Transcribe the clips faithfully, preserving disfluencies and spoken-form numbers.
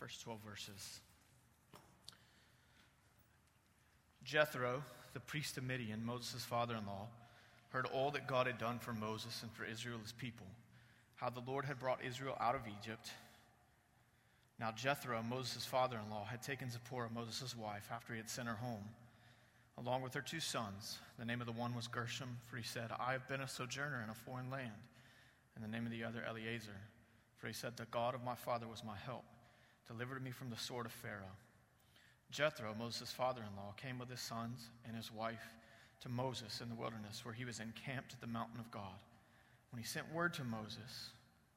first twelve verses. Jethro, the priest of Midian, Moses' father-in-law, heard all that God had done for Moses and for Israel his people, how the Lord had brought Israel out of Egypt. Now Jethro, Moses' father-in-law, had taken Zipporah, Moses' wife, after he had sent her home, along with her two sons. The name of the one was Gershom, for he said, I have been a sojourner in a foreign land. And the name of the other, Eleazar, for he said, the God of my father was my help, delivered me from the sword of Pharaoh. Jethro, Moses' father-in-law, came with his sons and his wife to Moses in the wilderness, where he was encamped at the mountain of God. When he sent word to Moses,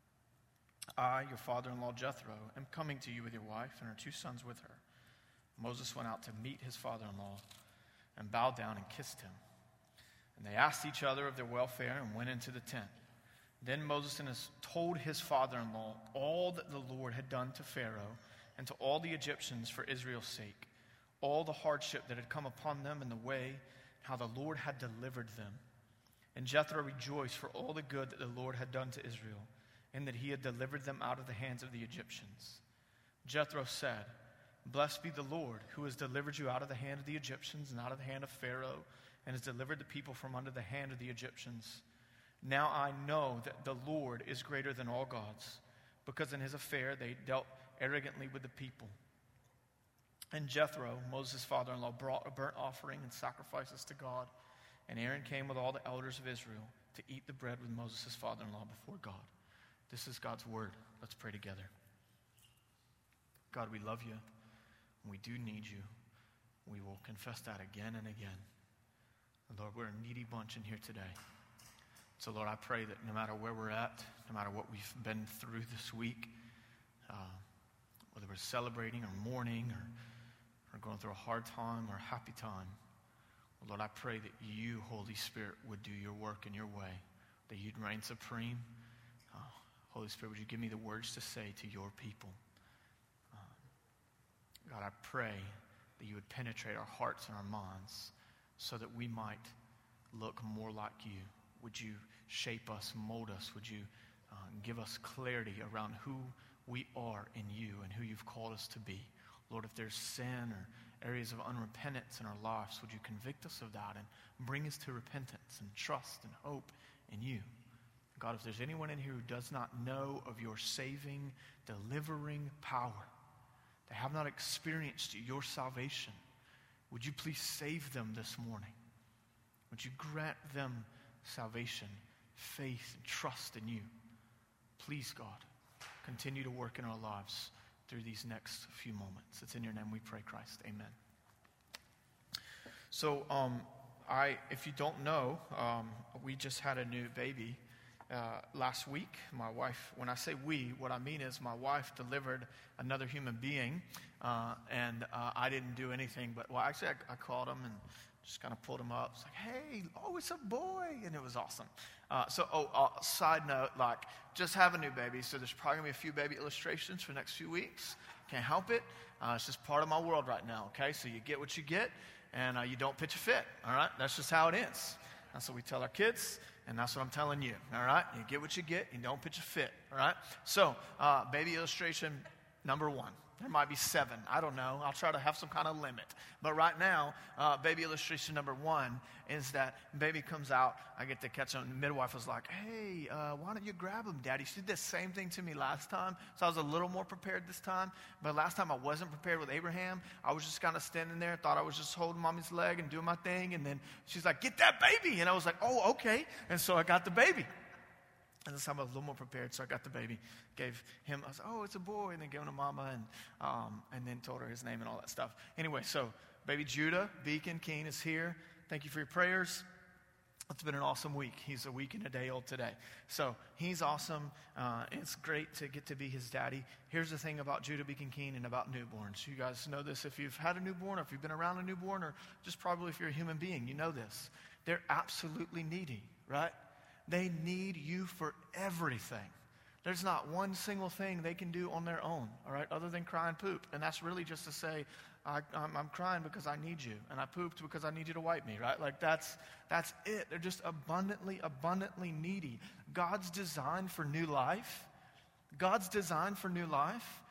I, your father-in-law Jethro, am coming to you with your wife and her two sons with her. Moses went out to meet his father-in-law and bowed down and kissed him. And they asked each other of their welfare and went into the tent. Then Moses and his, told his father-in-law all that the Lord had done to Pharaoh and to all the Egyptians for Israel's sake, all the hardship that had come upon them in the way, how the Lord had delivered them. And Jethro rejoiced for all the good that the Lord had done to Israel, and that he had delivered them out of the hands of the Egyptians. Jethro said, Blessed be the Lord, who has delivered you out of the hand of the Egyptians and out of the hand of Pharaoh, and has delivered the people from under the hand of the Egyptians. Now I know that the Lord is greater than all gods, because in his affair they dealt arrogantly with the people. And Jethro, Moses' father-in-law, brought a burnt offering and sacrifices to God. And Aaron came with all the elders of Israel to eat the bread with Moses' father-in-law before God. This is God's word. Let's pray together. God, we love you, and we do need you. We will confess that again and again. And Lord, we're a needy bunch in here today. So Lord, I pray that no matter where we're at, no matter what we've been through this week, uh, whether we're celebrating or mourning or, or going through a hard time or a happy time, Lord, I pray that you, Holy Spirit, would do your work in your way, that you'd reign supreme. Uh, Holy Spirit, would you give me the words to say to your people? Uh, God, I pray that you would penetrate our hearts and our minds so that we might look more like you. Would you shape us, mold us? Would you uh, give us clarity around who we are in you and who you've called us to be? Lord, if there's sin or areas of unrepentance in our lives, would you convict us of that and bring us to repentance and trust and hope in you? God, if there's anyone in here who does not know of your saving, delivering power, they have not experienced your salvation, would you please save them this morning? Would you grant them salvation, faith, and trust in you? Please, God, continue to work in our lives through these next few moments. It's in your name we pray, Christ. Amen. So, um, I, if you don't know, um, we just had a new baby uh, last week. My wife, when I say we, what I mean is my wife delivered another human being, uh, and uh, I didn't do anything. But, well, actually, I, I called him and just kind of pulled him up. It's like, hey, oh, it's a boy. And it was awesome. Uh, so, oh, uh, side note, like, just have a new baby. So there's probably going to be a few baby illustrations for the next few weeks. Can't help it. Uh, it's just part of my world right now, okay? So you get what you get, and uh, you don't pitch a fit, all right? That's just how it is. That's what we tell our kids, and that's what I'm telling you, all right? You get what you get, you don't pitch a fit, all right? So, uh, baby illustration number one. There might be seven. I don't know. I'll try to have some kind of limit. But right now, uh, baby illustration number one is that baby comes out. I get to catch him. The midwife was like, hey, uh, why don't you grab him, Daddy? She did the same thing to me last time. So I was a little more prepared this time. But last time I wasn't prepared with Abraham. I was just kind of standing there. Thought I was just holding mommy's leg and doing my thing. And then she's like, get that baby. And I was like, oh, okay. And so I got the baby. And this time I was a little more prepared, so I got the baby, gave him, I was like, oh, it's a boy, and then gave him to mama, and um, and then told her his name and all that stuff. Anyway, so baby Judah Beacon Keen is here. Thank you for your prayers. It's been an awesome week. He's a week and a day old today. So he's awesome. Uh, it's great to get to be his daddy. Here's the thing about Judah Beacon Keen and about newborns. You guys know this if you've had a newborn, or if you've been around a newborn, or just probably if you're a human being, you know this. They're absolutely needy, right? They need you for everything. There's not one single thing they can do on their own, all right, other than cry and poop. And that's really just to say, I, I'm, I'm crying because I need you, and I pooped because I need you to wipe me, right? Like that's that's it. They're just abundantly, abundantly needy. God's design for new life, God's design for new life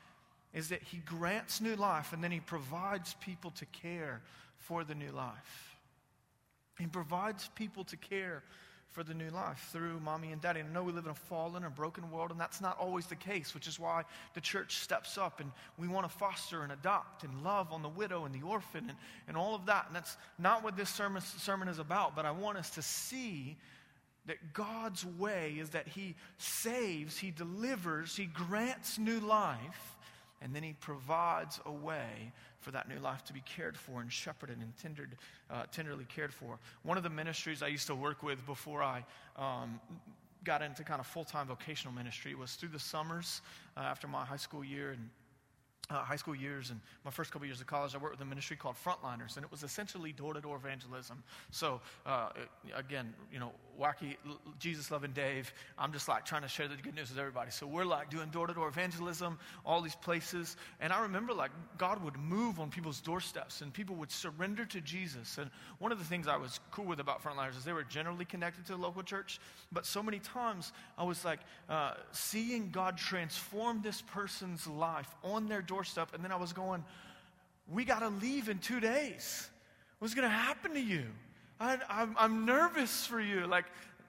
is that he grants new life and then he provides people to care for the new life. He provides people to care for the new life through mommy and daddy. And I know we live in a fallen and broken world, and that's not always the case, which is why the church steps up and we want to foster and adopt and love on the widow and the orphan and, and all of that. And that's not what this sermon, sermon is about, but I want us to see that God's way is that he saves, he delivers, he grants new life, and then he provides a way for that new life to be cared for and shepherded and tendered, uh, tenderly cared for. One of the ministries I used to work with before I um, got into kind of full-time vocational ministry was through the summers uh, after my high school year and Uh, high school years and my first couple years of college. I worked with a ministry called Frontliners, and it was essentially door-to-door evangelism. So, uh, again, you know, wacky, Jesus-loving Dave, I'm just like trying to share the good news with everybody. So we're like doing door-to-door evangelism, all these places. And I remember like God would move on people's doorsteps and people would surrender to Jesus. And one of the things I was cool with about Frontliners is they were generally connected to the local church. But so many times I was like uh, seeing God transform this person's life on their doorstep. And then I was going, we got to leave in two days. What's going to happen to you? I, I'm, I'm nervous for you. Like,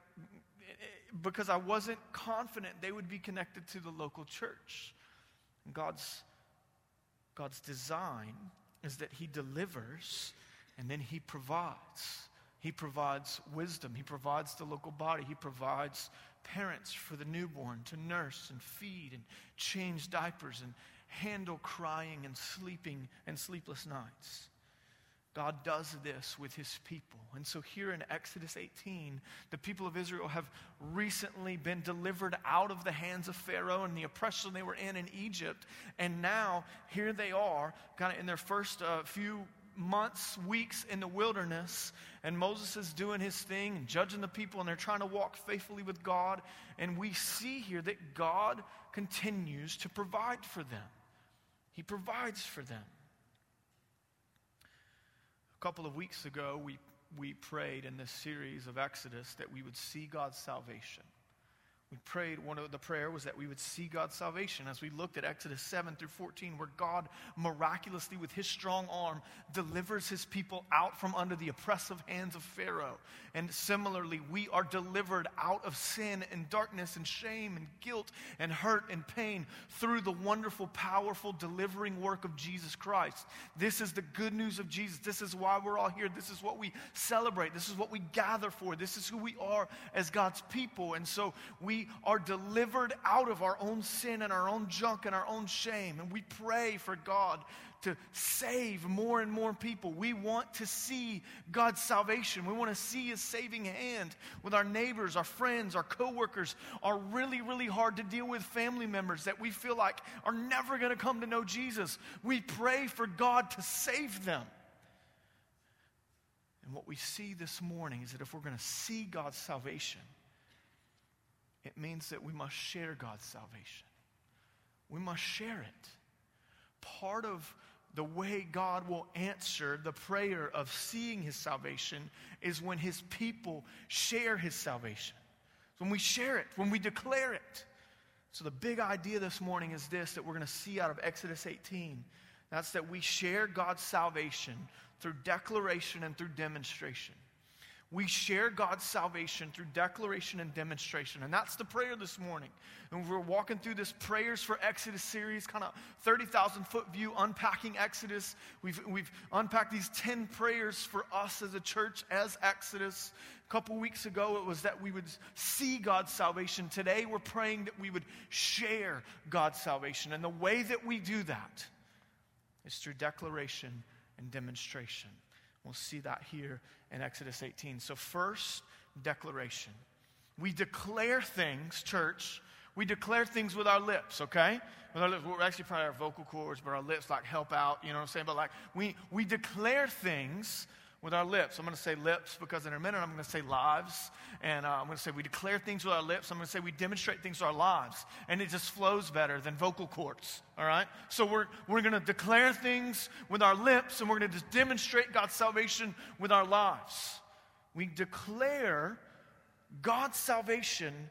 because I wasn't confident they would be connected to the local church. And God's, God's design is that he delivers and then he provides. He provides wisdom. He provides the local body. He provides parents for the newborn to nurse and feed and change diapers and handle crying and sleeping and sleepless nights. God does this with his people. And so here in Exodus eighteen, the people of Israel have recently been delivered out of the hands of Pharaoh and the oppression they were in in Egypt. And now here they are, kind of in their first uh, few months, weeks in the wilderness, and Moses is doing his thing and judging the people, and they're trying to walk faithfully with God. And we see here that God continues to provide for them. He provides for them. A couple of weeks ago, we, we prayed in this series of Exodus that we would see God's salvation. We prayed, one of the prayer was that we would see God's salvation as we looked at Exodus seven through fourteen, where God miraculously with his strong arm delivers his people out from under the oppressive hands of Pharaoh. And similarly, we are delivered out of sin and darkness and shame and guilt and hurt and pain through the wonderful, powerful, delivering work of Jesus Christ. This is the good news of Jesus. This is why we're all here. This is what we celebrate. This is what we gather for. This is who we are as God's people. And so we are delivered out of our own sin and our own junk and our own shame. And we pray for God to save more and more people. We want to see God's salvation. We want to see his saving hand with our neighbors, our friends, our coworkers, our really, really hard to deal with family members that we feel like are never going to come to know Jesus. We pray for God to save them. And what we see this morning is that if we're going to see God's salvation, it means that we must share God's salvation. We must share it. Part of the way God will answer the prayer of seeing his salvation is when his people share his salvation. When we share it, when we declare it. So the big idea this morning is this, that we're going to see out of Exodus eighteen. That's that we share God's salvation through declaration and through demonstration. We share God's salvation through declaration and demonstration. And that's the prayer this morning. And we're walking through this Prayers for Exodus series, kind of thirty thousand foot view, unpacking Exodus. We've, we've unpacked these ten prayers for us as a church, as Exodus. A couple weeks ago, it was that we would see God's salvation. Today, we're praying that we would share God's salvation. And the way that we do that is through declaration and demonstration. We'll see that here in Exodus eighteen. So first, declaration. We declare things, church. We declare things with our lips, okay? With our lips. We're actually probably our vocal cords, but our lips like help out, you know what I'm saying? But like we, we declare things with our lips. I'm going to say lips because in a minute I'm going to say lives. And uh, I'm going to say we declare things with our lips. I'm going to say we demonstrate things with our lives. And it just flows better than vocal cords, all right? So we're, we're going to declare things with our lips, and we're going to just demonstrate God's salvation with our lives. We declare God's salvation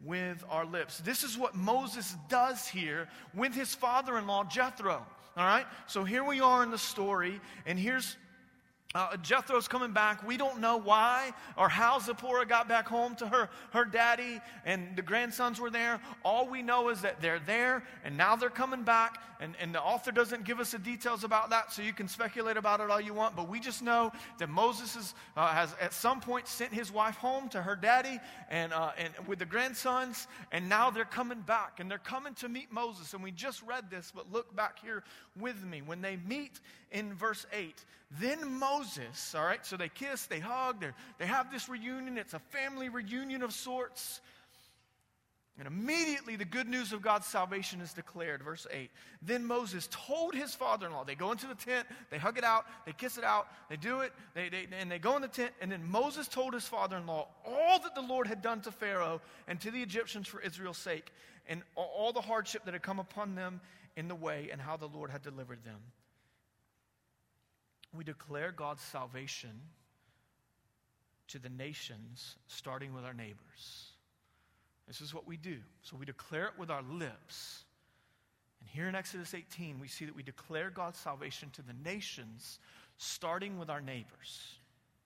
with our lips. This is what Moses does here with his father-in-law, Jethro. All right? So here we are in the story, and here's Uh, Jethro's coming back. We don't know why or how Zipporah got back home to her, her daddy, and the grandsons were there. All we know is that they're there, and now they're coming back, and, and the author doesn't give us the details about that, so you can speculate about it all you want, but we just know that Moses is, uh, has at some point sent his wife home to her daddy and, uh, and with the grandsons, and now they're coming back, and they're coming to meet Moses, and we just read this, but look back here with me. When they meet in verse eight, then Moses, all right, so they kiss, they hug, they they have this reunion. It's a family reunion of sorts. And immediately the good news of God's salvation is declared. Verse eight, then Moses told his father-in-law, they go into the tent, they hug it out, they kiss it out, they do it, they, they, and they go in the tent, and then Moses told his father-in-law all that the Lord had done to Pharaoh and to the Egyptians for Israel's sake, and all the hardship that had come upon them in the way, and how the Lord had delivered them. We declare God's salvation to the nations, starting with our neighbors. This is what we do. So we declare it with our lips. And here in Exodus eighteen, we see that we declare God's salvation to the nations, starting with our neighbors.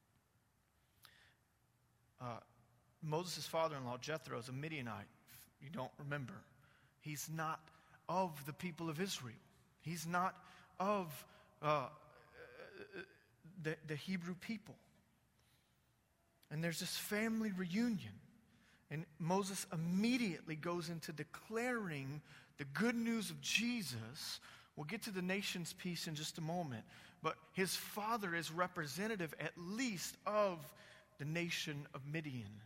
Uh, Moses' father-in-law, Jethro, is a Midianite. If you don't remember, he's not of the people of Israel. He's not of Uh, The, the Hebrew people. And there's this family reunion. And Moses immediately goes into declaring the good news of Jesus. We'll get to the nation's piece in just a moment. But his father is representative at least of the nation of Midian.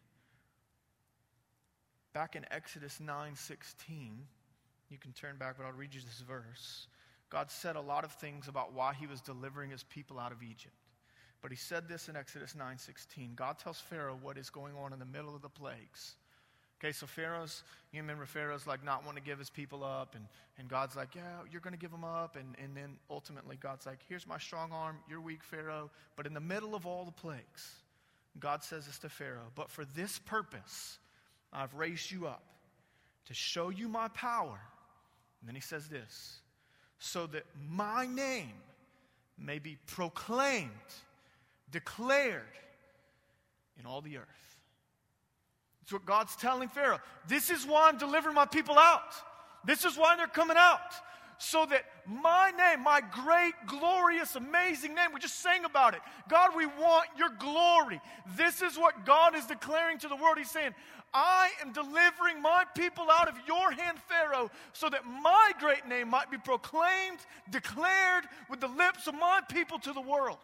Back in Exodus nine sixteen, you can turn back, but I'll read you this verse. God said a lot of things about why he was delivering his people out of Egypt. But he said this in Exodus nine sixteen. God tells Pharaoh what is going on in the middle of the plagues. Okay, so Pharaoh's, you remember Pharaoh's like not wanting to give his people up. And, and God's like, yeah, you're going to give them up. And, and then ultimately God's like, here's my strong arm. You're weak, Pharaoh. But in the middle of all the plagues, God says this to Pharaoh. But for this purpose, I've raised you up to show you my power. And then he says this. So that my name may be proclaimed, declared in all the earth. That's what God's telling Pharaoh. This is why I'm delivering my people out. This is why they're coming out. So that my name, my great, glorious, amazing name, we just sang about it. God, we want your glory. This is what God is declaring to the world. He's saying, I am delivering my people out of your hand, Pharaoh, so that my great name might be proclaimed, declared with the lips of my people to the world.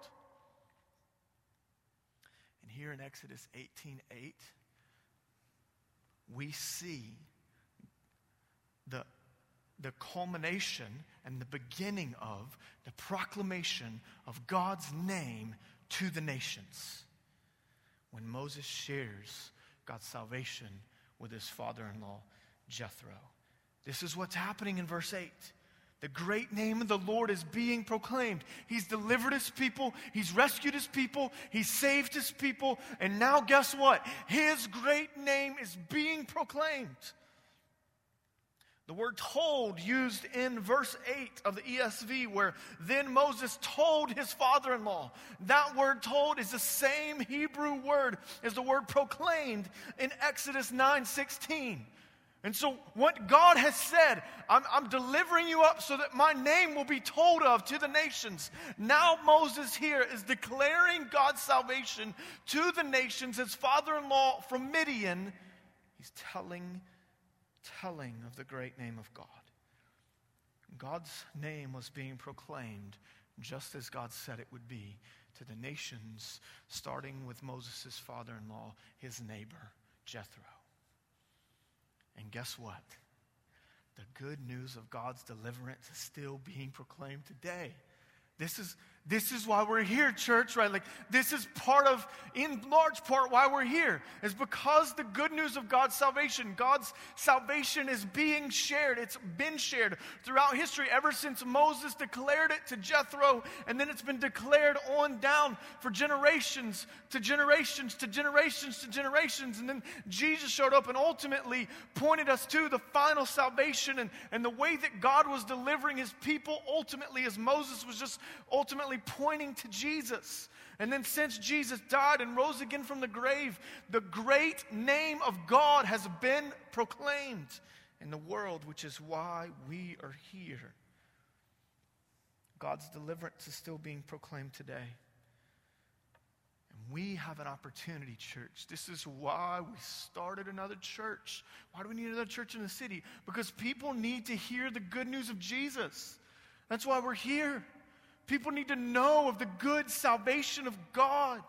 And here in Exodus eighteen eight, we see the the culmination and the beginning of the proclamation of God's name to the nations. When Moses shares God's salvation with his father-in-law, Jethro. This is what's happening in verse eight. The great name of the Lord is being proclaimed. He's delivered his people. He's rescued his people. He's saved his people. And now guess what? His great name is being proclaimed. The word told used in verse eight of the E S V, where then Moses told his father-in-law. That word told is the same Hebrew word as the word proclaimed in Exodus nine sixteen. And so what God has said, I'm, I'm delivering you up so that my name will be told of to the nations. Now Moses here is declaring God's salvation to the nations. His father-in-law from Midian, he's telling telling of the great name of God. God's name was being proclaimed just as God said it would be to the nations, starting with Moses' father-in-law, his neighbor, Jethro. And guess what? The good news of God's deliverance is still being proclaimed today. This is, This is why we're here, church, right? Like, this is part of, in large part, why we're here. Is because the good news of God's salvation. God's salvation is being shared. It's been shared throughout history ever since Moses declared it to Jethro, and then it's been declared on down for generations to generations to generations to generations. And then Jesus showed up and ultimately pointed us to the final salvation and, and the way that God was delivering his people ultimately, as Moses was just ultimately pointing to Jesus. And then since Jesus died and rose again from the grave, the great name of God has been proclaimed in the world, which is why we are here. God's deliverance is still being proclaimed today. And we have an opportunity, church. This is why we started another church. Why do we need another church in the city? Because people need to hear the good news of Jesus. That's why we're here. People need to know of the good salvation of God.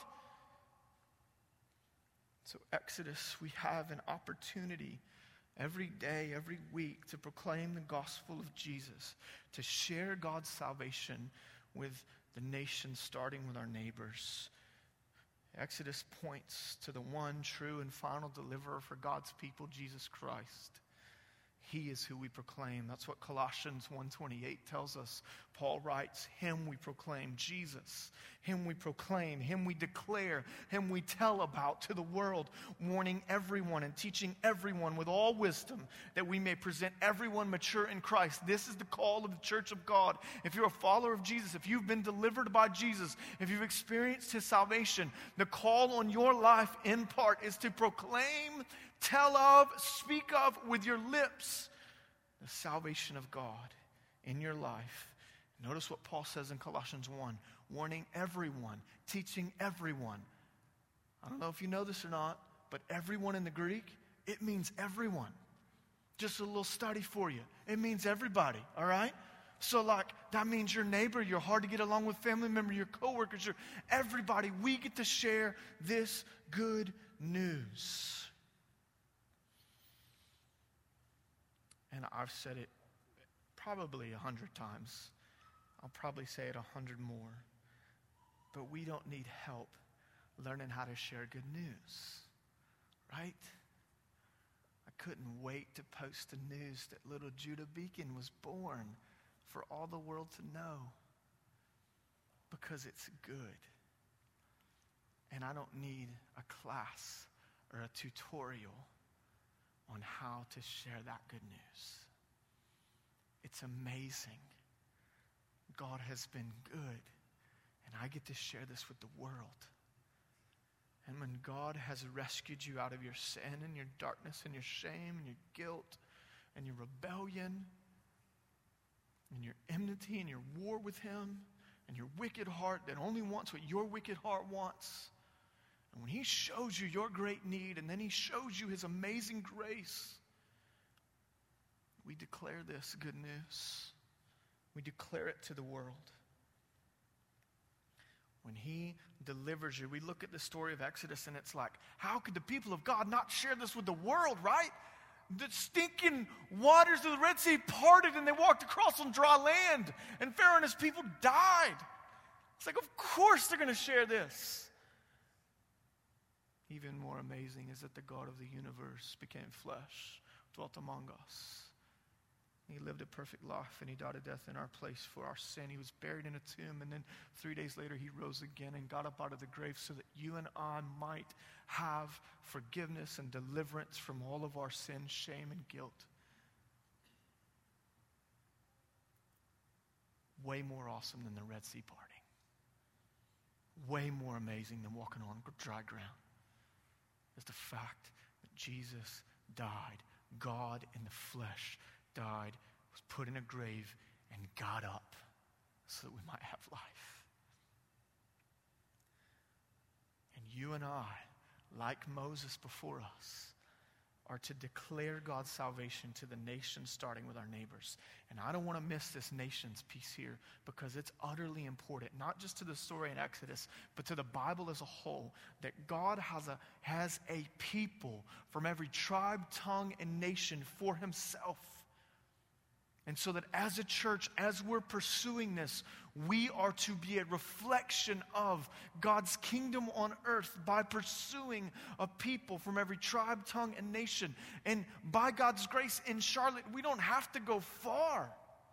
So Exodus, we have an opportunity every day, every week to proclaim the gospel of Jesus, to share God's salvation with the nations, starting with our neighbors. Exodus points to the one true and final deliverer for God's people, Jesus Christ. He is who we proclaim. That's what Colossians one twenty-eight tells us. Paul writes, him we proclaim, Jesus. Him we proclaim, him we declare, him we tell about to the world, warning everyone and teaching everyone with all wisdom, that we may present everyone mature in Christ. This is the call of the church of God. If you're a follower of Jesus, if you've been delivered by Jesus, if you've experienced his salvation, the call on your life in part is to proclaim, tell of, speak of with your lips the salvation of God in your life. Notice what Paul says in Colossians one, warning everyone, teaching everyone. I don't know if you know this or not, but everyone in the Greek, it means everyone. Just a little study for you. It means everybody, all right? So like, that means your neighbor, your hard to get along with family member, your coworkers, your everybody. We get to share this good news. And I've said it probably a hundred times. I'll probably say it a hundred more. But we don't need help learning how to share good news, right? I couldn't wait to post the news that little Judah Beacon was born for all the world to know, because it's good. And I don't need a class or a tutorial on how to share that good news. It's amazing. God has been good, and I get to share this with the world. And when God has rescued you out of your sin and your darkness and your shame and your guilt and your rebellion and your enmity and your war with him and your wicked heart that only wants what your wicked heart wants, and when he shows you your great need and then he shows you his amazing grace, we declare this good news. We declare it to the world. When he delivers you, we look at the story of Exodus and it's like, how could the people of God not share this with the world, right? The stinking waters of the Red Sea parted and they walked across on dry land, and Pharaoh and his people died. It's like, of course they're going to share this. Even more amazing is that the God of the universe became flesh, dwelt among us. He lived a perfect life, and he died a death in our place for our sin. He was buried in a tomb, and then three days later he rose again and got up out of the grave so that you and I might have forgiveness and deliverance from all of our sin, shame, and guilt. Way more awesome than the Red Sea parting. Way more amazing than walking on dry ground is the fact that Jesus died. God in the flesh died, was put in a grave, and got up so that we might have life. And you and I, like Moses before us, are to declare God's salvation to the nations, starting with our neighbors. And I don't want to miss this nations piece here, because it's utterly important, not just to the story in Exodus, but to the Bible as a whole, that God has a, has a people from every tribe, tongue, and nation for himself. And so that as a church, as we're pursuing this, we are to be a reflection of God's kingdom on earth by pursuing a people from every tribe, tongue, and nation. And by God's grace in Charlotte, we don't have to go far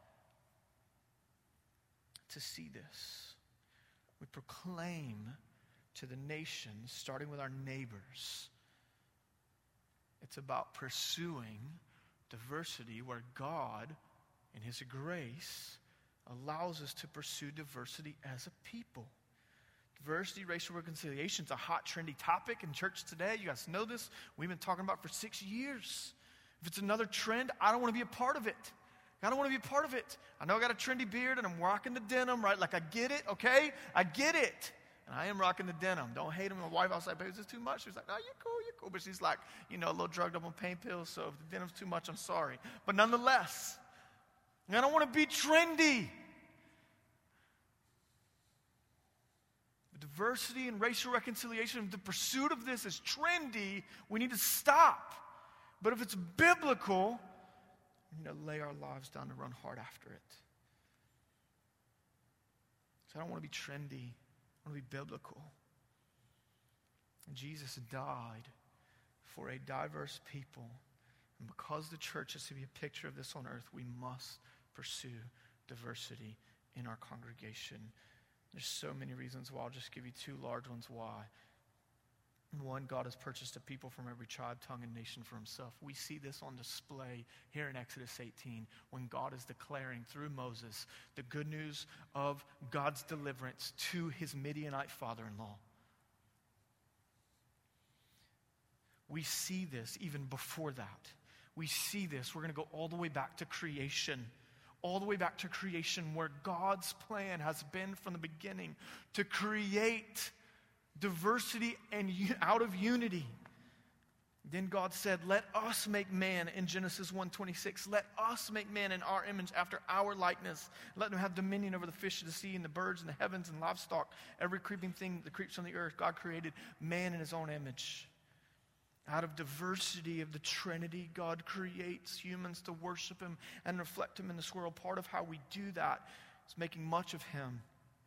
to see this. We proclaim to the nations, starting with our neighbors. It's about pursuing diversity where God, in His grace, allows us to pursue diversity as a people. Diversity, racial reconciliation is a hot, trendy topic in church today. You guys know this. We've been talking about it for six years. If it's another trend, I don't want to be a part of it. I don't want to be a part of it. I know I got a trendy beard and I'm rocking the denim, right? Like I get it, okay? I get it. And I am rocking the denim. Don't hate him. My wife, I was like, babe, is this too much? She's like, no, you're cool, you're cool. But she's like, you know, a little drugged up on pain pills, so if the denim's too much, I'm sorry. But nonetheless, I don't want to be trendy. The diversity and racial reconciliation, the pursuit of this is trendy. We need to stop. But if it's biblical, we need to lay our lives down to run hard after it. So I don't want to be trendy. I want to be biblical. And Jesus died for a diverse people. And because the church is to be a picture of this on earth, we must pursue diversity in our congregation. There's so many reasons why. I'll just give you two large ones why. One, God has purchased a people from every tribe, tongue, and nation for Himself. We see this on display here in Exodus eighteen when God is declaring through Moses the good news of God's deliverance to his Midianite father-in-law. We see this even before that. We see this. We're going to go all the way back to creation. All the way back to creation where God's plan has been from the beginning to create diversity and out of unity. Then God said, let us make man in Genesis one twenty-six. Let us make man in our image after our likeness. Let them have dominion over the fish of the sea and the birds and the heavens and livestock. Every creeping thing that creeps on the earth. God created man in His own image. Out of diversity of the Trinity, God creates humans to worship Him and reflect Him in this world. Part of how we do that is making much of Him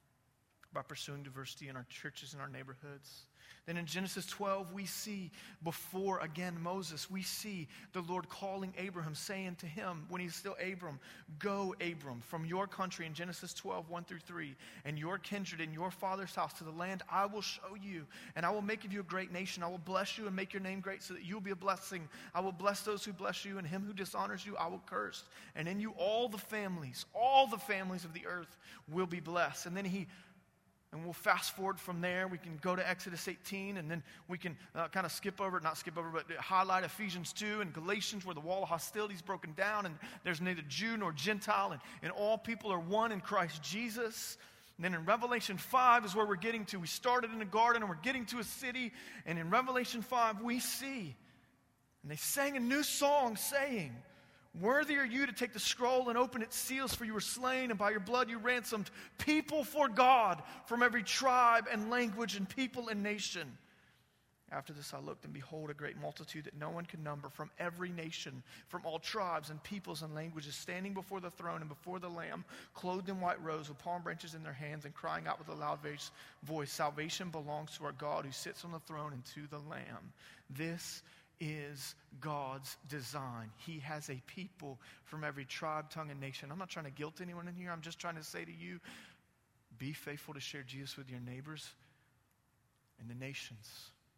by pursuing diversity in our churches and our neighborhoods. Then in Genesis twelve, we see before, again, Moses, we see the Lord calling Abraham, saying to him, when he's still Abram, go, Abram, from your country, in Genesis twelve, one through three, and your kindred and your father's house to the land I will show you, and I will make of you a great nation. I will bless you and make your name great so that you will be a blessing. I will bless those who bless you, and him who dishonors you I will curse. And in you all the families, all the families of the earth will be blessed. And then he And we'll fast forward from there. We can go to Exodus eighteen, and then we can uh, kind of skip over, not skip over, but highlight Ephesians two and Galatians, where the wall of hostility is broken down, and there's neither Jew nor Gentile, and, and all people are one in Christ Jesus. And then in Revelation five is where we're getting to. We started in a garden, and we're getting to a city, and in Revelation five we see, and they sang a new song saying, worthy are you to take the scroll and open its seals, for you were slain, and by your blood you ransomed people for God from every tribe and language and people and nation. After this I looked, and behold, a great multitude that no one could number, from every nation, from all tribes and peoples and languages, standing before the throne and before the Lamb, clothed in white robes with palm branches in their hands, and crying out with a loud voice, salvation belongs to our God who sits on the throne and to the Lamb. This is God's design. He has a people from every tribe, tongue, and nation. I'm not trying to guilt anyone in here. I'm just trying to say to you, be faithful to share Jesus with your neighbors and the nations.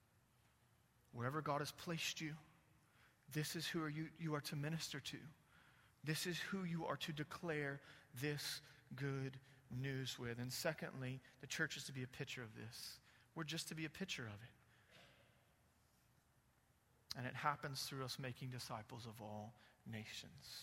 Wherever God has placed you, this is who are you, you are to minister to. This is who you are to declare this good news with. And secondly, the church is to be a picture of this. We're just to be a picture of it. And it happens through us making disciples of all nations.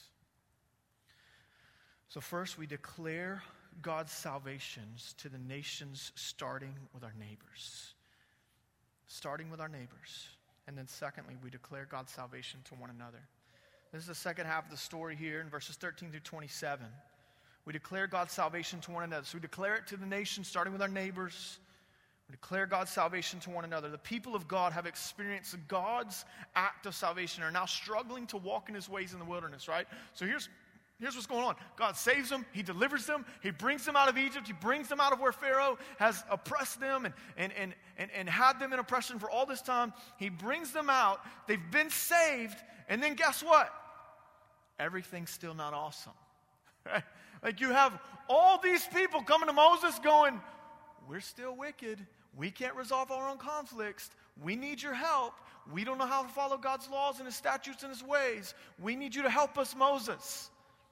So first, we declare God's salvations to the nations, starting with our neighbors. Starting with our neighbors. And then secondly, we declare God's salvation to one another. This is the second half of the story here in verses thirteen through twenty-seven. We declare God's salvation to one another. So we declare it to the nations, starting with our neighbors. We declare God's salvation to one another. The people of God have experienced God's act of salvation, are now struggling to walk in His ways in the wilderness, right? So here's, Here's what's going on. God saves them. He delivers them. He brings them out of Egypt. He brings them out of where Pharaoh has oppressed them and, and, and, and, and had them in oppression for all this time. He brings them out. They've been saved. And then guess what? Everything's still not awesome. Right? Like you have all these people coming to Moses going, we're still wicked. We can't resolve our own conflicts. We need your help. We don't know how to follow God's laws and his statutes and his ways. We need you to help us, Moses.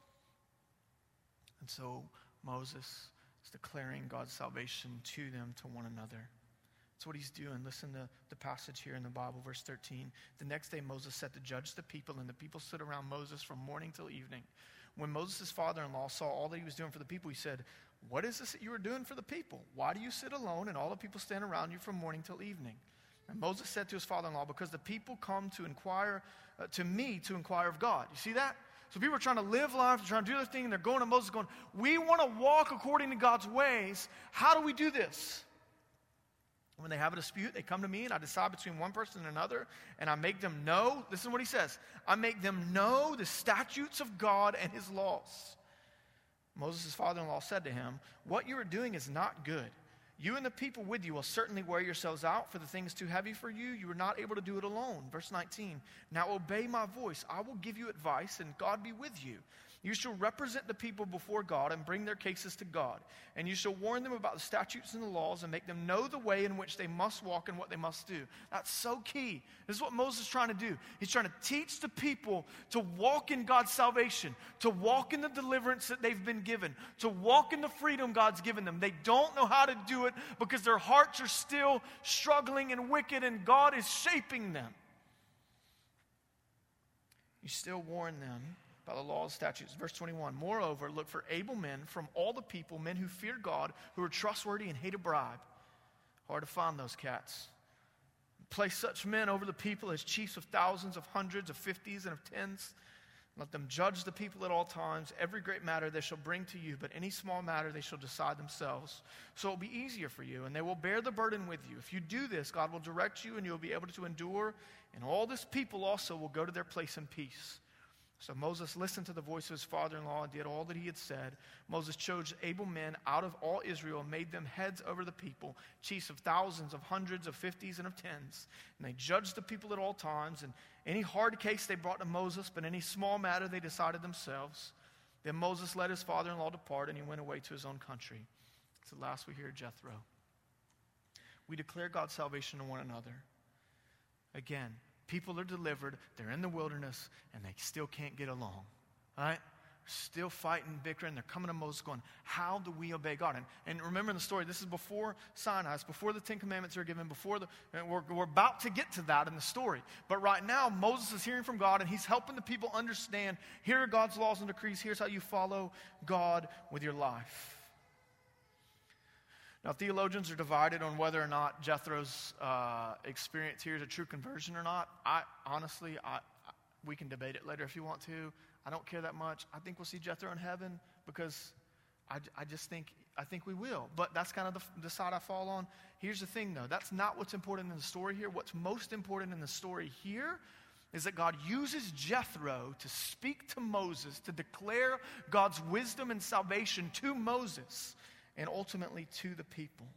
And so Moses is declaring God's salvation to them, to one another. That's what he's doing. Listen to the passage here in the Bible, verse thirteen. The next day Moses set to judge the people, and the people stood around Moses from morning till evening. When Moses' father-in-law saw all that he was doing for the people, he said, what is this that you are doing for the people? Why do you sit alone and all the people stand around you from morning till evening? And Moses said to his father-in-law, because the people come to inquire, uh, to me to inquire of God. You see that? So people are trying to live life, they're trying to do their thing, and they're going to Moses going, we want to walk according to God's ways. How do we do this? When they have a dispute, they come to me, and I decide between one person and another, and I make them know, listen to what he says, I make them know the statutes of God and his laws. Moses' father-in-law said to him, what you are doing is not good. You and the people with you will certainly wear yourselves out, for the thing is too heavy for you. You are not able to do it alone. Verse nineteen, now obey my voice. I will give you advice, and God be with you. You shall represent the people before God and bring their cases to God. And you shall warn them about the statutes and the laws and make them know the way in which they must walk and what they must do. That's so key. This is what Moses is trying to do. He's trying to teach the people to walk in God's salvation, to walk in the deliverance that they've been given, to walk in the freedom God's given them. They don't know how to do it because their hearts are still struggling and wicked, and God is shaping them. You still warn them by the laws, statutes. Verse twenty-one, moreover, look for able men from all the people, men who fear God, who are trustworthy and hate a bribe. Hard to find those cats. Place such men over the people as chiefs of thousands, of hundreds, of fifties, and of tens. Let them judge the people at all times. Every great matter they shall bring to you, but any small matter they shall decide themselves. So it will be easier for you, and they will bear the burden with you. If you do this, God will direct you, and you will be able to endure, and all this people also will go to their place in peace. So Moses listened to the voice of his father-in-law and did all that he had said. Moses chose able men out of all Israel and made them heads over the people, chiefs of thousands, of hundreds, of fifties, and of tens. And they judged the people at all times. And any hard case they brought to Moses, but any small matter they decided themselves. Then Moses let his father-in-law depart, and he went away to his own country. So last we hear Jethro. We declare God's salvation to one another. Again, people are delivered, they're in the wilderness, and they still can't get along, right? Still fighting, bickering. They're coming to Moses going, how do we obey God? And, and remember in the story, this is before Sinai. It's before the Ten Commandments are given. Before the, we're, we're about to get to that in the story. But right now, Moses is hearing from God, and he's helping the people understand, here are God's laws and decrees. Here's how you follow God with your life. Now, theologians are divided on whether or not Jethro's uh, experience here is a true conversion or not. I honestly, I, I, we can debate it later if you want to. I don't care that much. I think we'll see Jethro in heaven because I, I just think I think we will. But that's kind of the, the side I fall on. Here's the thing, though. That's not what's important in the story here. What's most important in the story here is that God uses Jethro to speak to Moses, to declare God's wisdom and salvation to Moses, and ultimately to the people.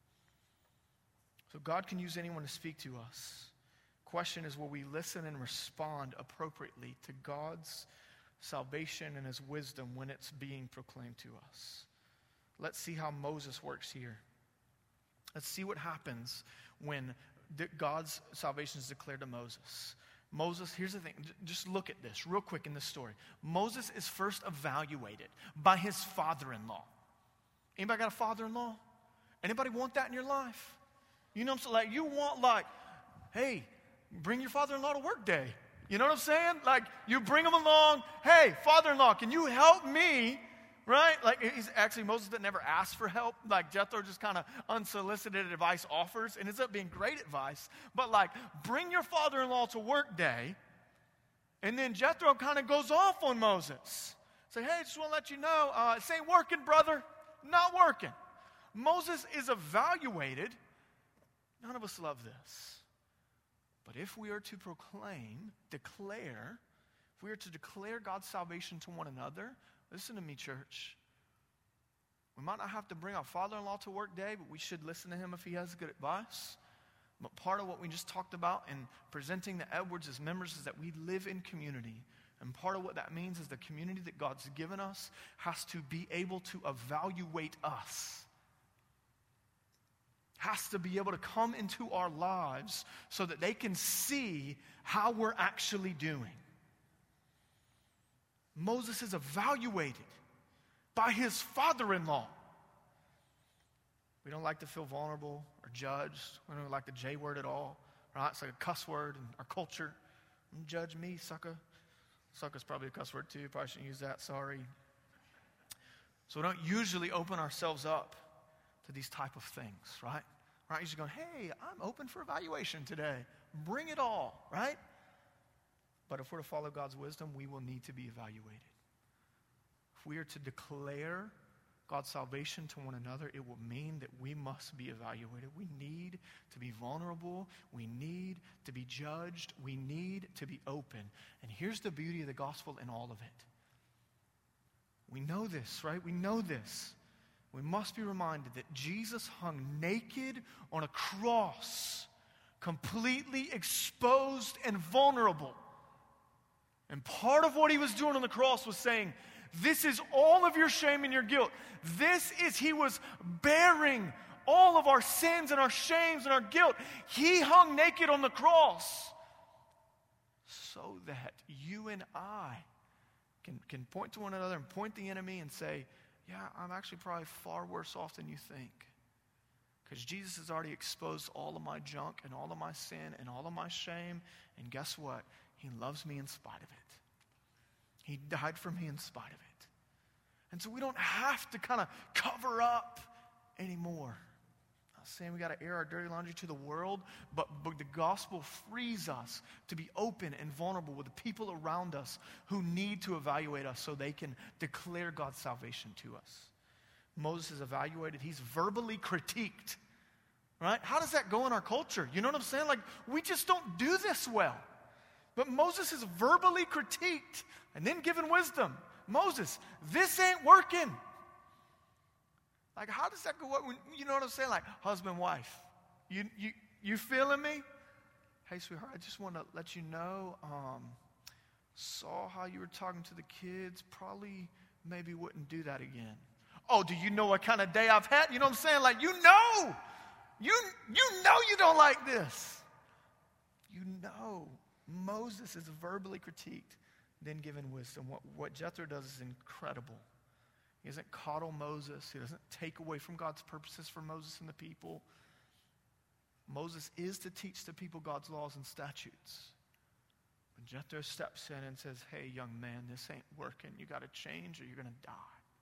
So God can use anyone to speak to us. Question is, will we listen and respond appropriately to God's salvation and his wisdom when it's being proclaimed to us? Let's see how Moses works here. Let's see what happens when God's salvation is declared to Moses. Moses, here's the thing, just look at this real quick in this story. Moses is first evaluated by his father-in-law. Anybody got a father-in-law? Anybody want that in your life? You know what I'm saying? Like, you want, like, hey, bring your father-in-law to work day. You know what I'm saying? Like, you bring him along. Hey, father-in-law, can you help me? Right? Like, he's actually Moses that never asked for help. Like, Jethro just kind of unsolicited advice offers, and ends up being great advice. But, like, bring your father-in-law to work day, and then Jethro kind of goes off on Moses. Say, hey, just want to let you know, uh, this ain't working, brother. Not working. Moses is evaluated. None of us love this. But if we are to proclaim, declare, if we are to declare God's salvation to one another, listen to me, church. We might not have to bring our father-in-law to work day, but we should listen to him if he has good advice. But part of what we just talked about in presenting the Edwards as members is that we live in community. And part of what that means is the community that God's given us has to be able to evaluate us. Has to be able to come into our lives so that they can see how we're actually doing. Moses is evaluated by his father-in-law. We don't like to feel vulnerable or judged. We don't like the J word at all, right? It's like a cuss word in our culture. Don't judge me, sucker. Sucker's probably a cuss word too. Probably shouldn't use that, sorry. So we don't usually open ourselves up to these type of things, right? We're not usually going, hey, I'm open for evaluation today. Bring it all, right? But if we're to follow God's wisdom, we will need to be evaluated. If we are to declare God's salvation to one another, it will mean that we must be evaluated. We need to be vulnerable. We need to be judged. We need to be open. And here's the beauty of the gospel in all of it. We know this, right? We know this. We must be reminded that Jesus hung naked on a cross, completely exposed and vulnerable. And part of what he was doing on the cross was saying, this is all of your shame and your guilt. This is, he was bearing all of our sins and our shames and our guilt. He hung naked on the cross so that you and I can, can point to one another and point the enemy and say, yeah, I'm actually probably far worse off than you think. Because Jesus has already exposed all of my junk and all of my sin and all of my shame. And guess what? He loves me in spite of it. He died for me in spite of it. And so we don't have to kind of cover up anymore. I'm not saying we got to air our dirty laundry to the world, but, but the gospel frees us to be open and vulnerable with the people around us who need to evaluate us so they can declare God's salvation to us. Moses is evaluated. He's verbally critiqued. Right? How does that go in our culture? You know what I'm saying? Like, we just don't do this well. But Moses is verbally critiqued and then given wisdom. Moses, this ain't working. Like, how does that go? When, you know what I'm saying? Like, husband, wife, you you you feeling me? Hey, sweetheart, I just want to let you know, um, saw how you were talking to the kids. Probably, maybe wouldn't do that again. Oh, do you know what kind of day I've had? You know what I'm saying? Like, you know, you you know you don't like this. You know. Moses is verbally critiqued, then given wisdom. What, what Jethro does is incredible. He doesn't coddle Moses. He doesn't take away from God's purposes for Moses and the people. Moses is to teach the people God's laws and statutes. But Jethro steps in and says, hey, young man, this ain't working. You got to change or you're going to die.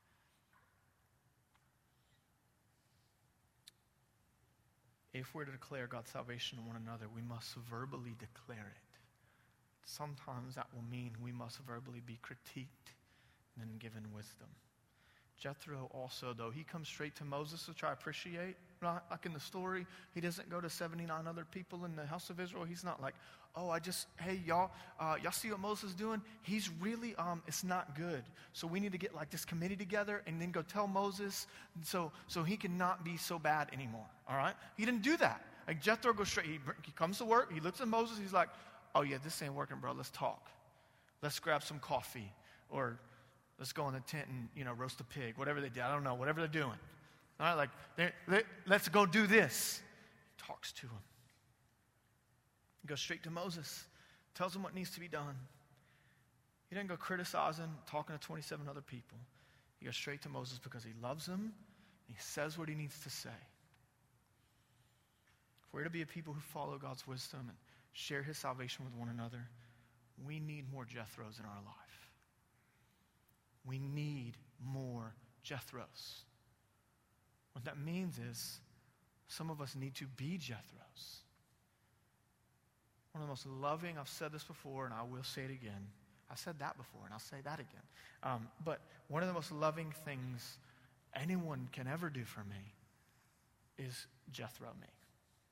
If we're to declare God's salvation to one another, we must verbally declare it. Sometimes that will mean we must verbally be critiqued and then given wisdom. Jethro also, though, he comes straight to Moses, which I appreciate. Right? Like in the story, he doesn't go to seventy-nine other people in the house of Israel. He's not like, oh, I just, hey, y'all, uh, y'all see what Moses is doing? He's really, um, it's not good. So we need to get like this committee together and then go tell Moses so, so he can not be so bad anymore. All right? He didn't do that. Like Jethro goes straight, he, he comes to work, he looks at Moses, he's like, oh yeah, this ain't working, bro. Let's talk. Let's grab some coffee. Or let's go in the tent and, you know, roast a pig. Whatever they did. I don't know. Whatever they're doing. All right, like, they, they, let's go do this. He talks to him. He goes straight to Moses. Tells him what needs to be done. He doesn't go criticizing, talking to twenty-seven other people. He goes straight to Moses because he loves him. And he says what he needs to say. If we're to be a people who follow God's wisdom and share his salvation with one another, we need more Jethros in our life. We need more Jethros. What that means is some of us need to be Jethros. One of the most loving, I've said this before and I will say it again. I've said that before and I'll say that again. Um, but one of the most loving things anyone can ever do for me is Jethro me.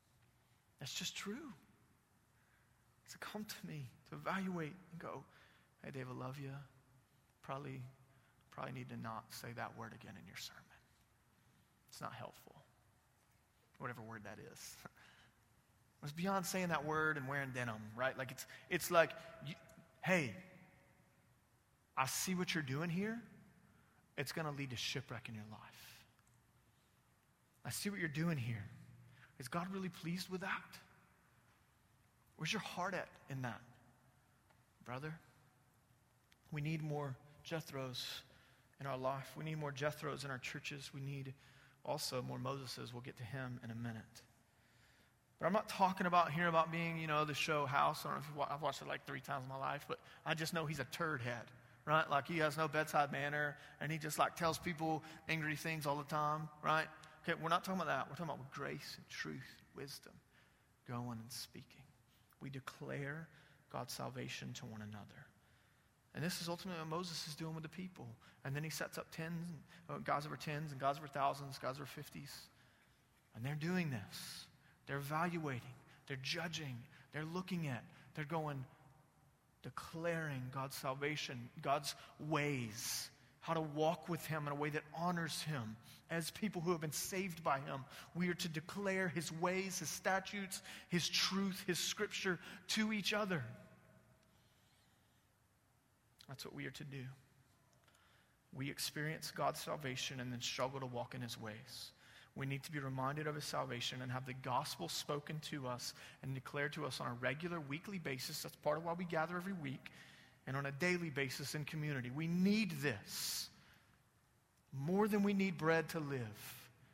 That's just true. To come to me, to evaluate and go, Hey, Dave, I love you. Probably, probably need to not say that word again in your sermon. It's not helpful. Whatever word that is. It's beyond saying that word and wearing denim, right? Like it's it's like, you, hey, I see what you're doing here. It's going to lead to shipwreck in your life. I see what you're doing here. Is God really pleased with that? Where's your heart at in that? Brother, we need more Jethros in our life. We need more Jethros in our churches. We need also more Moseses. We'll get to him in a minute. But I'm not talking about here about being, you know, the show House. I don't know if you, I've watched it like three times in my life, but I just know he's a turd head, right? Like he has no bedside manner, and he just like tells people angry things all the time, right? Okay, we're not talking about that. We're talking about grace and truth, wisdom, going and speaking. We declare God's salvation to one another. And this is ultimately what Moses is doing with the people. And then he sets up tens, uh, gods over tens, and gods over thousands, gods over fifties. And they're doing this. They're evaluating. They're judging. They're looking at. They're going, declaring God's salvation, God's ways, how to walk with him in a way that honors him. As people who have been saved by him, we are to declare his ways, his statutes, his truth, his scripture to each other. That's what we are to do. We experience God's salvation and then struggle to walk in his ways. We need to be reminded of his salvation and have the gospel spoken to us and declared to us on a regular weekly basis. That's part of why we gather every week, and on a daily basis in community. We need this more than we need bread to live.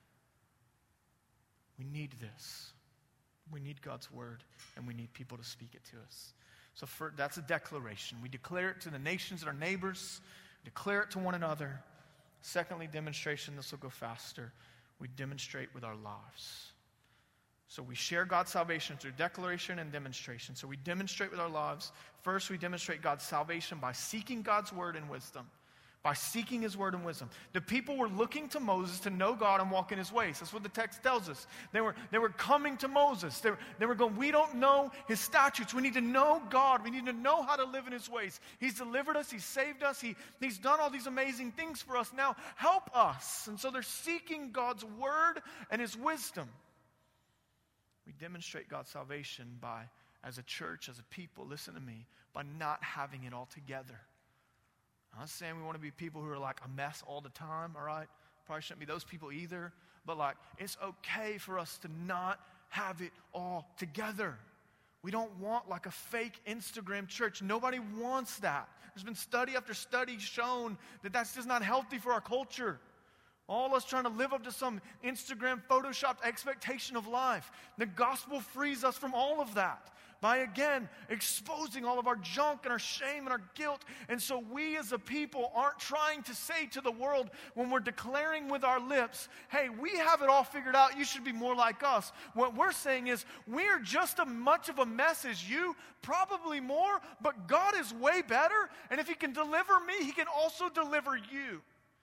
We need this. We need God's word, and we need people to speak it to us. So for, that's a declaration. We declare it to the nations and our neighbors, declare it to one another. Secondly, demonstration. This will go faster. We demonstrate with our lives. So we share God's salvation through declaration and demonstration. So we demonstrate with our lives. First, we demonstrate God's salvation by seeking God's word and wisdom. By seeking his word and wisdom. The people were looking to Moses to know God and walk in his ways. That's what the text tells us. They were, they were coming to Moses. They were, they were going, we don't know his statutes. We need to know God. We need to know how to live in his ways. He's delivered us. He's saved us. He, he's done all these amazing things for us. Now, help us. And so they're seeking God's word and his wisdom. We demonstrate God's salvation by, as a church, as a people, listen to me, by not having it all together. I'm not saying we want to be people who are like a mess all the time, all right? Probably shouldn't be those people either. But like, it's okay for us to not have it all together. We don't want like a fake Instagram church. Nobody wants that. There's been study after study shown that that's just not healthy for our culture. All us trying to live up to some Instagram photoshopped expectation of life. The gospel frees us from all of that by, again, exposing all of our junk and our shame and our guilt. And so we as a people aren't trying to say to the world when we're declaring with our lips, hey, we have it all figured out, you should be more like us. What we're saying is we're just as much of a mess as you, probably more, but God is way better. And if he can deliver me, he can also deliver you.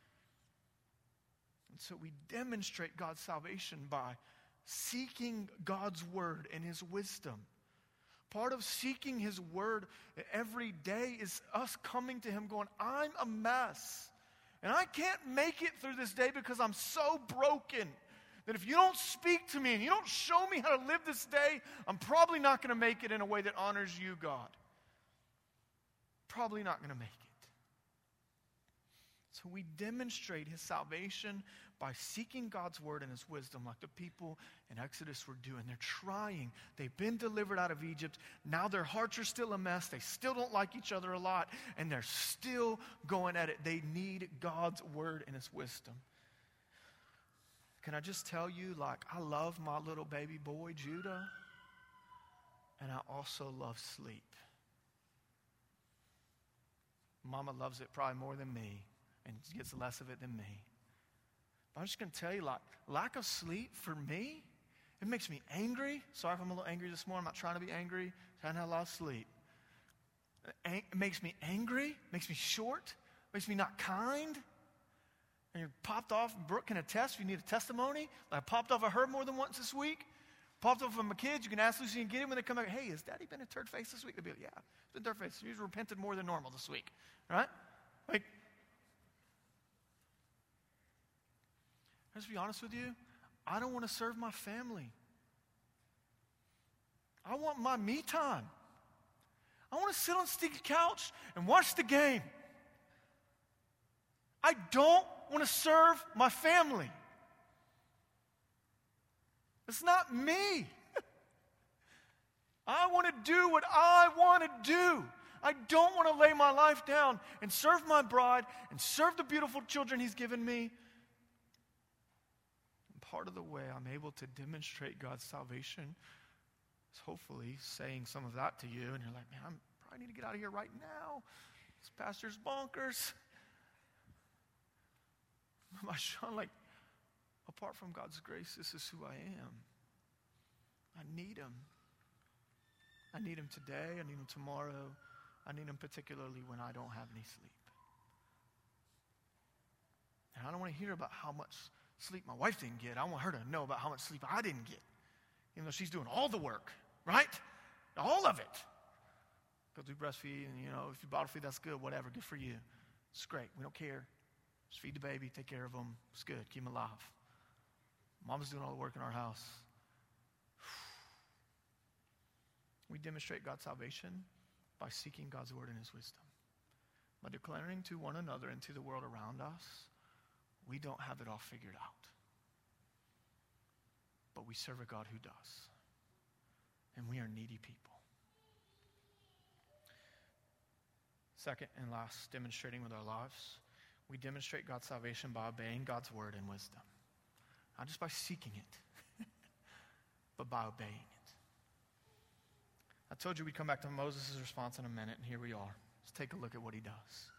And so we demonstrate God's salvation by seeking God's word and his wisdom. Part of seeking his word every day is us coming to him going, I'm a mess. And I can't make it through this day because I'm so broken that if you don't speak to me and you don't show me how to live this day, I'm probably not going to make it in a way that honors you, God. Probably not going to make it. So we demonstrate his salvation by seeking God's word and his wisdom like the people in Exodus were doing. They're trying. They've been delivered out of Egypt. Now their hearts are still a mess. They still don't like each other a lot. And they're still going at it. They need God's word and his wisdom. Can I just tell you, like, I love my little baby boy, Judah. And I also love sleep. Mama loves it probably more than me and gets less of it than me. But I'm just going to tell you, like, lack of sleep for me, it makes me angry. Sorry if I'm a little angry this morning. I'm not trying to be angry. I haven't had a lot of sleep. It makes me angry, makes me short, makes me not kind. And you're popped off. Brooke can attest if you need a testimony. I popped off of her more than once this week. Popped up from my kids, you can ask Lucy and get him when they come back, hey, has Daddy been a turd face this week? They'll be like, yeah, it's been turd face. He's repented more than normal this week, right? Like, let's be honest with you, I don't want to serve my family. I want my me time. I want to sit on Steve's couch and watch the game. I don't want to serve my family. It's not me. I want to do what I want to do. I don't want to lay my life down and serve my bride and serve the beautiful children he's given me. And part of the way I'm able to demonstrate God's salvation is hopefully saying some of that to you, and you're like, man, I probably need to get out of here right now. This pastor's bonkers. My Sean, like, apart from God's grace, this is who I am. I need him. I need him today. I need him tomorrow. I need him particularly when I don't have any sleep. And I don't want to hear about how much sleep my wife didn't get. I want her to know about how much sleep I didn't get. Even though she's doing all the work, right? All of it. Go do breastfeed, and, you know, if you bottle feed, that's good. Whatever, good for you. It's great. We don't care. Just feed the baby, take care of them. It's good. Keep them alive. Mama's doing all the work in our house. We demonstrate God's salvation by seeking God's word and his wisdom. By declaring to one another and to the world around us, we don't have it all figured out. But we serve a God who does. And we are needy people. Second and last, demonstrating with our lives, we demonstrate God's salvation by obeying God's word and wisdom. Not just by seeking it, but by obeying it. I told you we'd come back to Moses' response in a minute, and here we are. Let's take a look at what he does.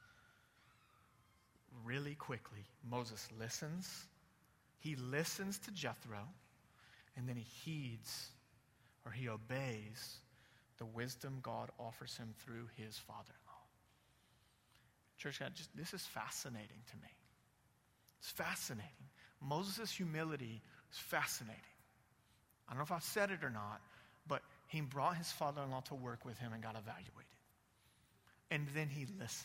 Really quickly, Moses listens. He listens to Jethro, and then he heeds, or he obeys, the wisdom God offers him through his father-in-law. Church, just, this is fascinating to me. It's fascinating. Moses' humility is fascinating. I don't know if I've said it or not, but he brought his father-in-law to work with him and got evaluated. And then he listened.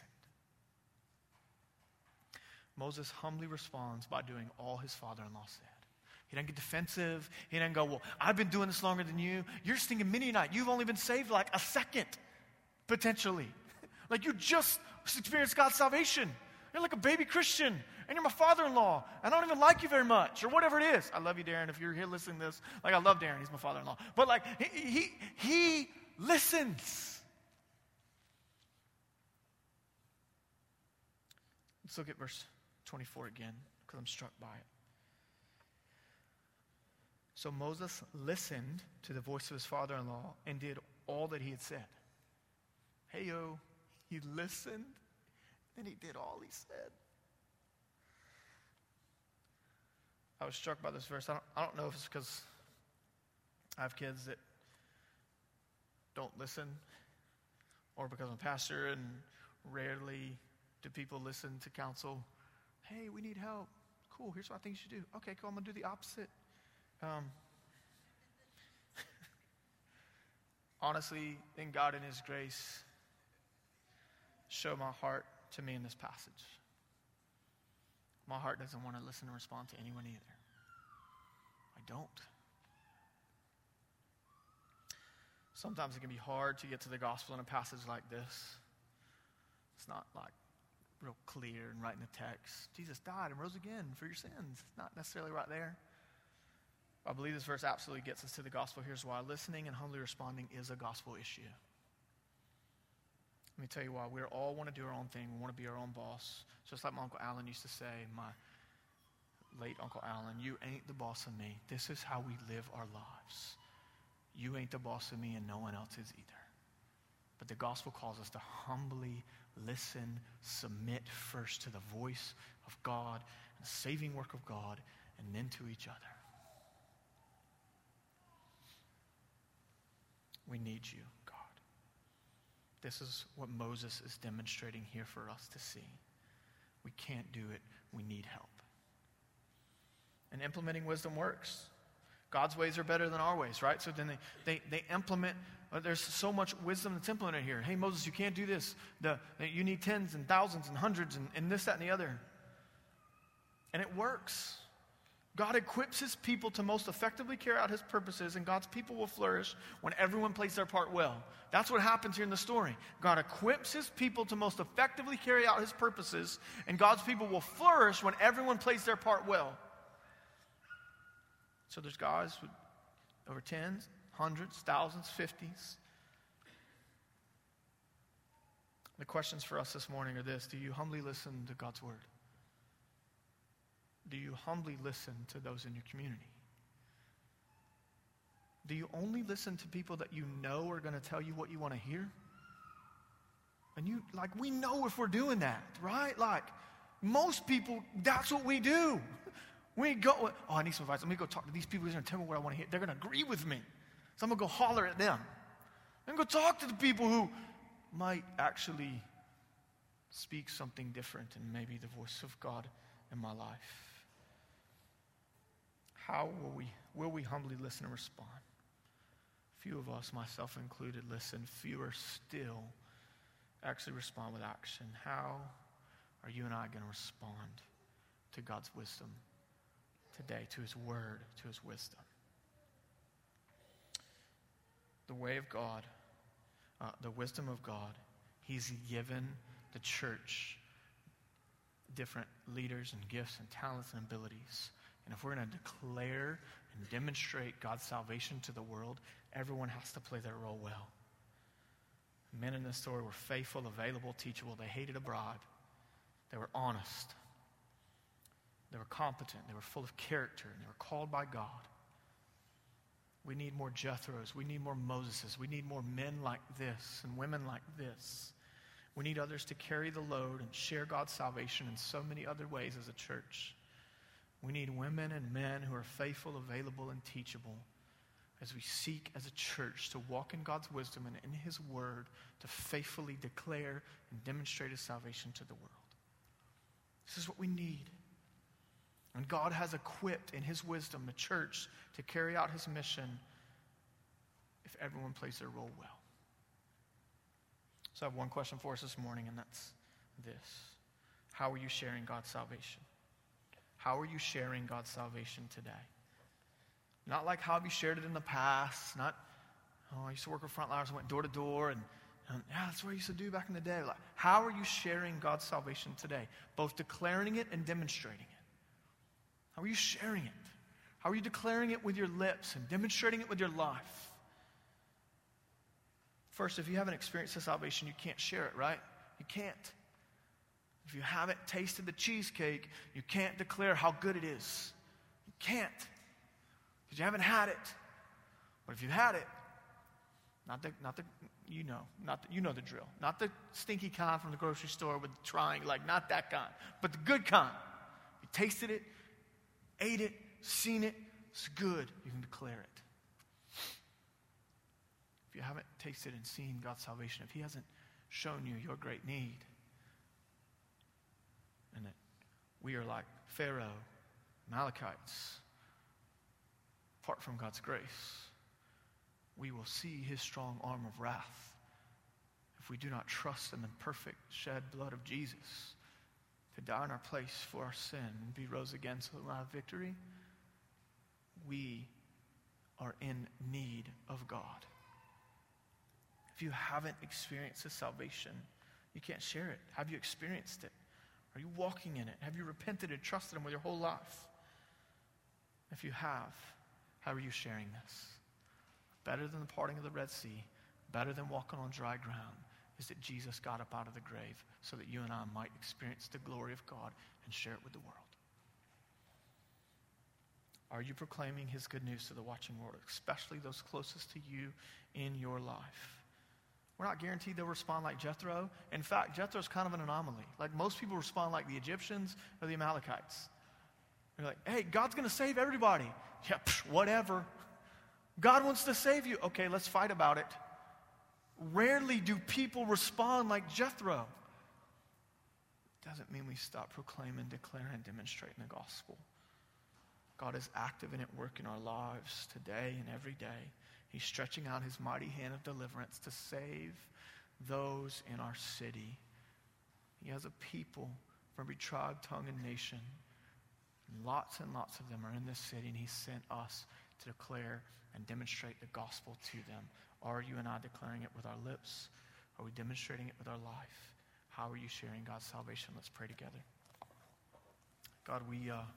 Moses humbly responds by doing all his father-in-law said. He doesn't get defensive. He doesn't go, well, I've been doing this longer than you. You're stinking Midianite. You've only been saved like a second, potentially. Like you just experienced God's salvation. You're like a baby Christian, and you're my father-in-law. I don't even like you very much, or whatever it is. I love you, Darren. If you're here listening to this, like I love Darren. He's my father-in-law. But like he he, he listens. Let's look at verse twenty-four again, because I'm struck by it. So Moses listened to the voice of his father-in-law and did all that he had said. Hey, yo, he listened, and he did all he said. I was struck by this verse. I don't, I don't know if it's because I have kids that don't listen, or because I'm a pastor and rarely do people listen to counsel. Hey, we need help. Cool, here's what I think you should do. Okay, cool, I'm going to do the opposite. Um, honestly, in God and his grace, show my heart to me in this passage. My heart doesn't want to listen and respond to anyone either. I don't. Sometimes it can be hard to get to the gospel in a passage like this. It's not like real clear and right in the text. Jesus died and rose again for your sins. It's not necessarily right there. I believe this verse absolutely gets us to the gospel. Here's why. Listening and humbly responding is a gospel issue. Let me tell you why. We all want to do our own thing. We want to be our own boss. Just like my Uncle Alan used to say, my late Uncle Alan, you ain't the boss of me. This is how we live our lives. You ain't the boss of me, and no one else is either. But the gospel calls us to humbly listen, submit first to the voice of God, and the saving work of God, and then to each other. We need you, God. This is what Moses is demonstrating here for us to see. We can't do it. We need help. And implementing wisdom works. God's ways are better than our ways, right? So then they, they, they implement, uh, there's so much wisdom that's implemented here. Hey, Moses, you can't do this. The, the, you need tens and thousands and hundreds and, and this, that, and the other. And it works. God equips his people to most effectively carry out his purposes, and God's people will flourish when everyone plays their part well. That's what happens here in the story. God equips his people to most effectively carry out his purposes, and God's people will flourish when everyone plays their part well. So there's guys with over tens, hundreds, thousands, fifties. The questions for us this morning are this: do you humbly listen to God's word? Do you humbly listen to those in your community? Do you only listen to people that you know are going to tell you what you want to hear? And you, like, we know if we're doing that, right? Like, most people, that's what we do. We go, oh, I need some advice. Let me go talk to these people who's going to tell me what I want to hear. They're going to agree with me. So I'm going to go holler at them. I'm going to go talk to the people who might actually speak something different and maybe the voice of God in my life. How will we, will we humbly listen and respond? Few of us, myself included, listen. Fewer still actually respond with action. How are you and I going to respond to God's wisdom today, to his word, to his wisdom? The way of God, uh, the wisdom of God, he's given the church different leaders and gifts and talents and abilities. And if we're going to declare and demonstrate God's salvation to the world, everyone has to play their role well. Men in this story were faithful, available, teachable. They hated a bribe. They were honest. They were competent. They were full of character. And they were called by God. We need more Jethros. We need more Moseses. We need more men like this and women like this. We need others to carry the load and share God's salvation in so many other ways as a church. We need women and men who are faithful, available, and teachable as we seek as a church to walk in God's wisdom and in his word to faithfully declare and demonstrate his salvation to the world. This is what we need. And God has equipped in his wisdom the church to carry out his mission if everyone plays their role well. So I have one question for us this morning, and that's this. How are you sharing God's salvation? How are you sharing God's salvation today? Not like how have you shared it in the past. Not, oh, I used to work with Frontliners and went door to door. And, and yeah, that's what I used to do back in the day. Like, how are you sharing God's salvation today? Both declaring it and demonstrating it. How are you sharing it? How are you declaring it with your lips and demonstrating it with your life? First, if you haven't experienced the salvation, you can't share it, right? You can't. If you haven't tasted the cheesecake, you can't declare how good it is. You can't. Because you haven't had it. But if you've had it, not the, not the, you know, not the, you know the drill. Not the stinky kind from the grocery store with trying, like not that kind, but the good kind. You tasted it, ate it, seen it, it's good. You can declare it. If you haven't tasted and seen God's salvation, if he hasn't shown you your great need, and that we are like Pharaoh, Amalekites, apart from God's grace, we will see his strong arm of wrath if we do not trust in the perfect shed blood of Jesus to die in our place for our sin and be rose again so that we'll have victory. We are in need of God. If you haven't experienced his salvation, you can't share it. Have you experienced it? Are you walking in it? Have you repented and trusted him with your whole life? If you have, how are you sharing this? Better than the parting of the Red Sea, better than walking on dry ground, is that Jesus got up out of the grave so that you and I might experience the glory of God and share it with the world. Are you proclaiming his good news to the watching world, especially those closest to you in your life? We're not guaranteed they'll respond like Jethro. In fact, Jethro's kind of an anomaly. Like most people respond like the Egyptians or the Amalekites. They're like, hey, God's going to save everybody. Yeah, psh, whatever. God wants to save you. Okay, let's fight about it. Rarely do people respond like Jethro. Doesn't mean we stop proclaiming, declaring, and demonstrating the gospel. God is active and at work in our lives today and every day. He's stretching out his mighty hand of deliverance to save those in our city. He has a people from every tribe, tongue, and nation. And lots and lots of them are in this city, and he sent us to declare and demonstrate the gospel to them. Are you and I declaring it with our lips? Are we demonstrating it with our life? How are you sharing God's salvation? Let's pray together. God, we, uh,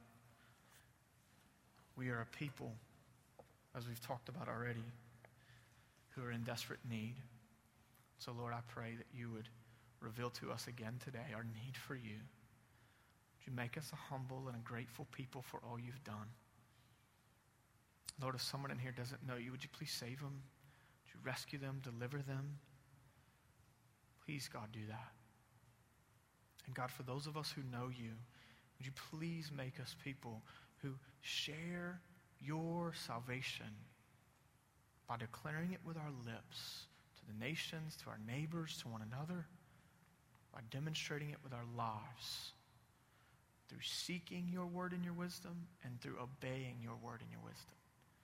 we are a people, as we've talked about already, who are in desperate need. So, Lord, I pray that you would reveal to us again today our need for you. Would you make us a humble and a grateful people for all you've done? Lord, if someone in here doesn't know you, would you please save them? Would you rescue them, deliver them? Please, God, do that. And God, for those of us who know you, would you please make us people who share your salvation by declaring it with our lips to the nations, to our neighbors, to one another, by demonstrating it with our lives, through seeking your word and your wisdom, and through obeying your word and your wisdom.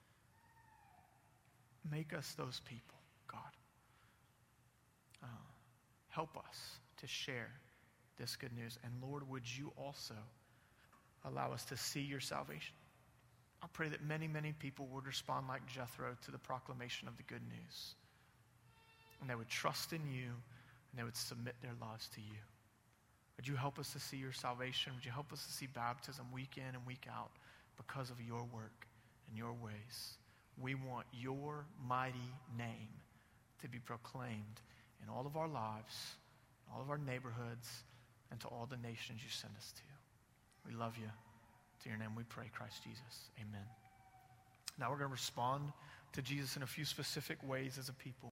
Make us those people, God. Uh, help us to share this good news. And Lord, would you also allow us to see your salvation? I pray that many, many people would respond like Jethro to the proclamation of the good news. And they would trust in you, and they would submit their lives to you. Would you help us to see your salvation? Would you help us to see baptism week in and week out because of your work and your ways? We want your mighty name to be proclaimed in all of our lives, all of our neighborhoods, and to all the nations you send us to. We love you. To your name we pray, Christ Jesus. Amen. Now we're going to respond to Jesus in a few specific ways as a people.